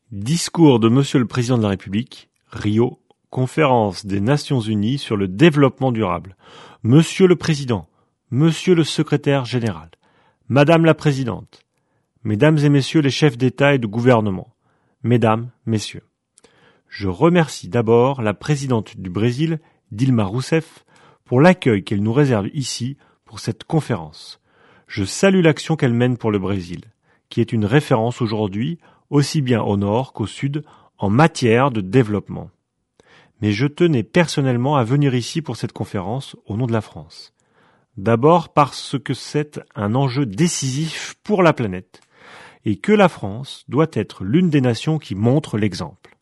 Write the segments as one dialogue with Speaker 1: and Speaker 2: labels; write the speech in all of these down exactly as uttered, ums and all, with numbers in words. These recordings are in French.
Speaker 1: Discours de Monsieur le Président de la République, Rio, conférence des Nations Unies sur le développement durable. Monsieur le Président, Monsieur le Secrétaire général, Madame la Présidente, Mesdames et Messieurs les chefs d'État et de gouvernement, Mesdames, Messieurs. Je remercie d'abord la Présidente du Brésil, Dilma Rousseff, pour l'accueil qu'elle nous réserve ici pour cette conférence. Je salue l'action qu'elle mène pour le Brésil, qui est une référence aujourd'hui aussi bien au nord qu'au sud, en matière de développement. Mais je tenais personnellement à venir ici pour cette conférence au nom de la France. D'abord parce que c'est un enjeu décisif pour la planète et que la France doit être l'une des nations qui montre l'exemple.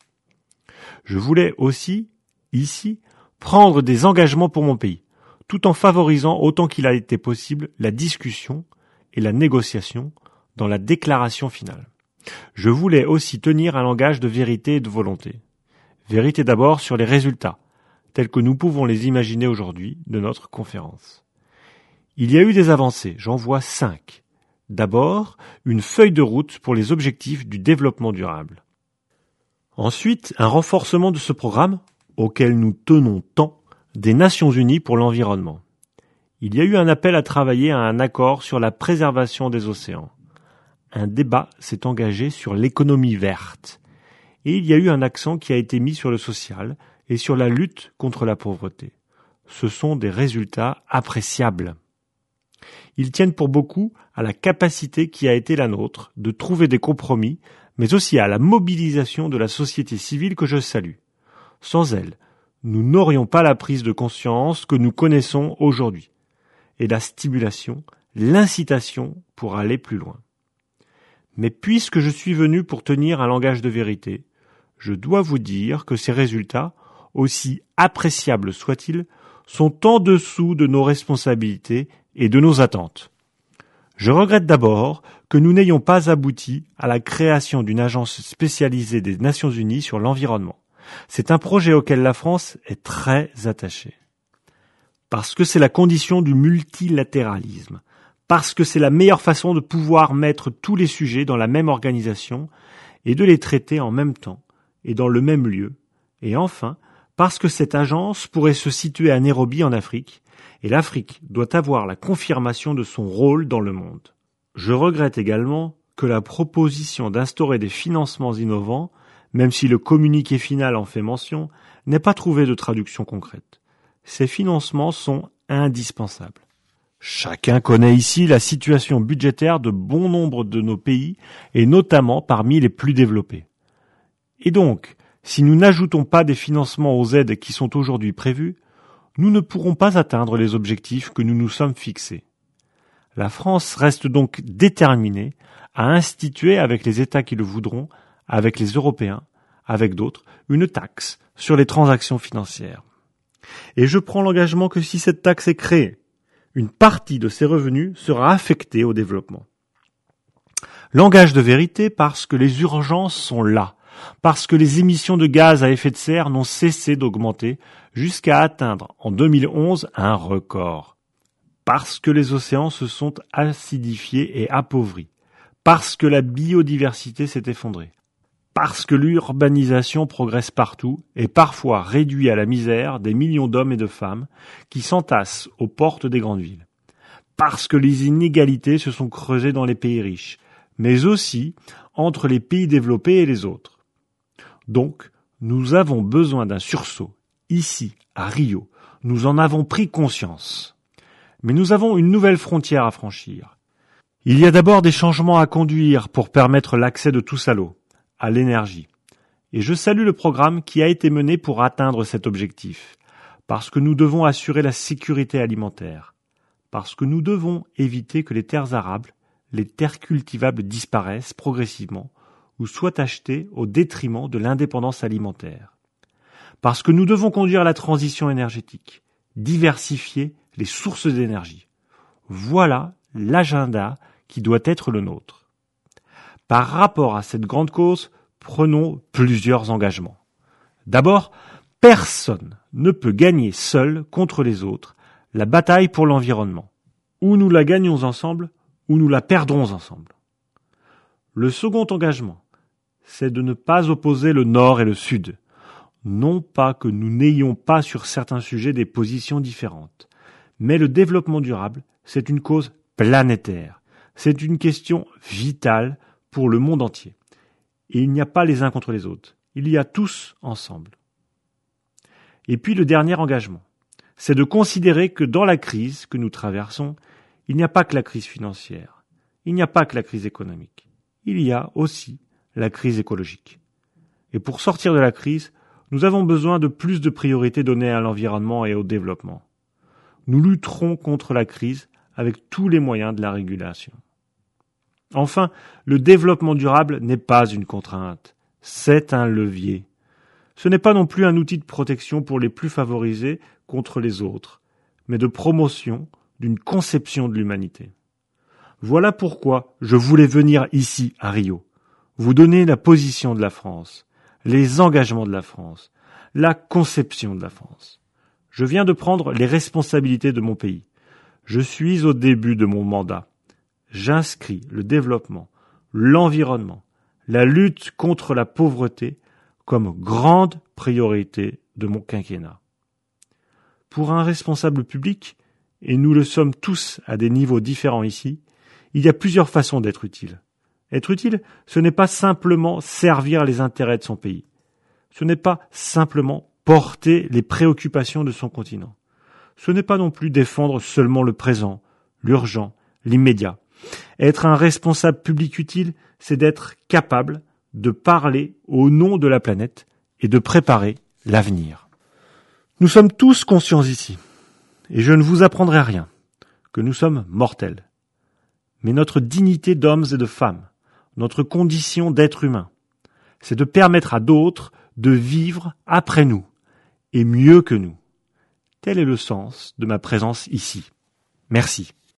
Speaker 1: Je voulais aussi, ici, prendre des engagements pour mon pays, tout en favorisant autant qu'il a été possible la discussion et la négociation dans la déclaration finale. Je voulais aussi tenir un langage de vérité et de volonté. Vérité d'abord sur les résultats, tels que nous pouvons les imaginer aujourd'hui de notre conférence. Il y a eu des avancées, j'en vois cinq. D'abord, une feuille de route pour les objectifs du développement durable. Ensuite, un renforcement de ce programme, auquel nous tenons tant, des Nations Unies pour l'environnement. Il y a eu un appel à travailler à un accord sur la préservation des océans. Un débat s'est engagé sur l'économie verte. Et il y a eu un accent qui a été mis sur le social et sur la lutte contre la pauvreté. Ce sont des résultats appréciables. Ils tiennent pour beaucoup à la capacité qui a été la nôtre de trouver des compromis, mais aussi à la mobilisation de la société civile que je salue. Sans elle, nous n'aurions pas la prise de conscience que nous connaissons aujourd'hui, et la stimulation, l'incitation pour aller plus loin. Mais puisque je suis venu pour tenir un langage de vérité, je dois vous dire que ces résultats, aussi appréciables soient-ils, sont en dessous de nos responsabilités et de nos attentes. Je regrette d'abord que nous n'ayons pas abouti à la création d'une agence spécialisée des Nations Unies sur l'environnement. C'est un projet auquel la France est très attachée. Parce que c'est la condition du multilatéralisme. Parce que c'est la meilleure façon de pouvoir mettre tous les sujets dans la même organisation et de les traiter en même temps et dans le même lieu. Et enfin, parce que cette agence pourrait se situer à Nairobi en Afrique, et l'Afrique doit avoir la confirmation de son rôle dans le monde. Je regrette également que la proposition d'instaurer des financements innovants, même si le communiqué final en fait mention, n'ait pas trouvé de traduction concrète. Ces financements sont indispensables. Chacun connaît ici la situation budgétaire de bon nombre de nos pays, et notamment parmi les plus développés. Et donc, si nous n'ajoutons pas des financements aux aides qui sont aujourd'hui prévues, nous ne pourrons pas atteindre les objectifs que nous nous sommes fixés. La France reste donc déterminée à instituer avec les États qui le voudront, avec les Européens, avec d'autres, une taxe sur les transactions financières. Et je prends l'engagement que si cette taxe est créée, une partie de ces revenus sera affectée au développement. Langage de vérité parce que les urgences sont là, parce que les émissions de gaz à effet de serre n'ont cessé d'augmenter jusqu'à atteindre en deux mille onze un record, parce que les océans se sont acidifiés et appauvris, parce que la biodiversité s'est effondrée, parce que l'urbanisation progresse partout et parfois réduit à la misère des millions d'hommes et de femmes qui s'entassent aux portes des grandes villes, parce que les inégalités se sont creusées dans les pays riches, mais aussi entre les pays développés et les autres. Donc, nous avons besoin d'un sursaut. Ici, à Rio, nous en avons pris conscience. Mais nous avons une nouvelle frontière à franchir. Il y a d'abord des changements à conduire pour permettre l'accès de tous à l'eau, à l'énergie. Et je salue le programme qui a été mené pour atteindre cet objectif, parce que nous devons assurer la sécurité alimentaire, parce que nous devons éviter que les terres arables, les terres cultivables disparaissent progressivement ou soient achetées au détriment de l'indépendance alimentaire, parce que nous devons conduire la transition énergétique, diversifier les sources d'énergie. Voilà l'agenda qui doit être le nôtre. Par rapport à cette grande cause, prenons plusieurs engagements. D'abord, personne ne peut gagner seul contre les autres la bataille pour l'environnement. Ou nous la gagnons ensemble, ou nous la perdrons ensemble. Le second engagement, c'est de ne pas opposer le Nord et le Sud. Non pas que nous n'ayons pas sur certains sujets des positions différentes, mais le développement durable, c'est une cause planétaire. C'est une question vitale pour le monde entier. Et il n'y a pas les uns contre les autres. Il y a tous ensemble. Et puis le dernier engagement, c'est de considérer que dans la crise que nous traversons, il n'y a pas que la crise financière, il n'y a pas que la crise économique, il y a aussi la crise écologique. Et pour sortir de la crise, nous avons besoin de plus de priorités données à l'environnement et au développement. Nous lutterons contre la crise avec tous les moyens de la régulation. Enfin, le développement durable n'est pas une contrainte, c'est un levier. Ce n'est pas non plus un outil de protection pour les plus favorisés contre les autres, mais de promotion d'une conception de l'humanité. Voilà pourquoi je voulais venir ici, à Rio, vous donner la position de la France, les engagements de la France, la conception de la France. Je viens de prendre les responsabilités de mon pays. Je suis au début de mon mandat. J'inscris le développement, l'environnement, la lutte contre la pauvreté comme grande priorité de mon quinquennat. Pour un responsable public, et nous le sommes tous à des niveaux différents ici, il y a plusieurs façons d'être utile. Être utile, ce n'est pas simplement servir les intérêts de son pays. Ce n'est pas simplement porter les préoccupations de son continent. Ce n'est pas non plus défendre seulement le présent, l'urgent, l'immédiat. Être un responsable public utile, c'est d'être capable de parler au nom de la planète et de préparer l'avenir. Nous sommes tous conscients ici, et je ne vous apprendrai rien, que nous sommes mortels. Mais notre dignité d'hommes et de femmes, notre condition d'être humain, c'est de permettre à d'autres de vivre après nous, et mieux que nous. Tel est le sens de ma présence ici. Merci.